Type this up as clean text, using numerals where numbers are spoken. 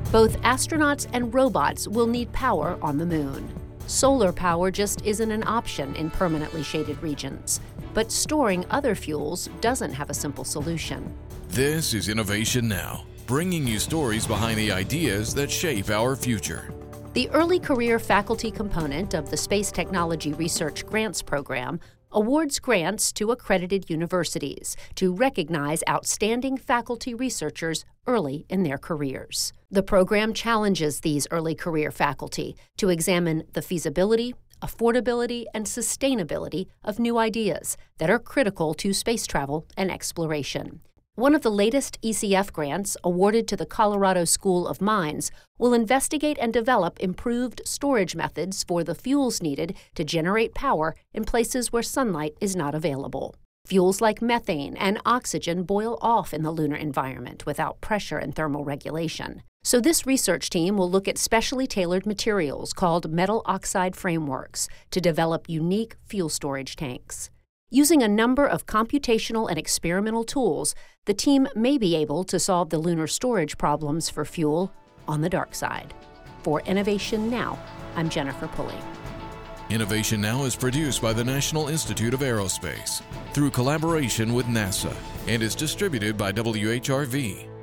Both astronauts and robots will need power on the moon. Solar power just isn't an option in permanently shaded regions, but storing other fuels doesn't have a simple solution. This is Innovation Now, bringing you stories behind the ideas that shape our future. The early career faculty component of the Space Technology Research Grants Program awards grants to accredited universities to recognize outstanding faculty researchers early in their careers. The program challenges these early career faculty to examine the feasibility, affordability, and sustainability of new ideas that are critical to space travel and exploration. One of the latest ECF grants, awarded to the Colorado School of Mines, will investigate and develop improved storage methods for the fuels needed to generate power in places where sunlight is not available. Fuels like methane and oxygen boil off in the lunar environment without pressure and thermal regulation. So this research team will look at specially tailored materials called metal oxide frameworks to develop unique fuel storage tanks. Using a number of computational and experimental tools, the team may be able to solve the lunar storage problems for fuel on the dark side. For Innovation Now, I'm Jennifer Pulley. Innovation Now is produced by the National Institute of Aerospace through collaboration with NASA and is distributed by WHRV.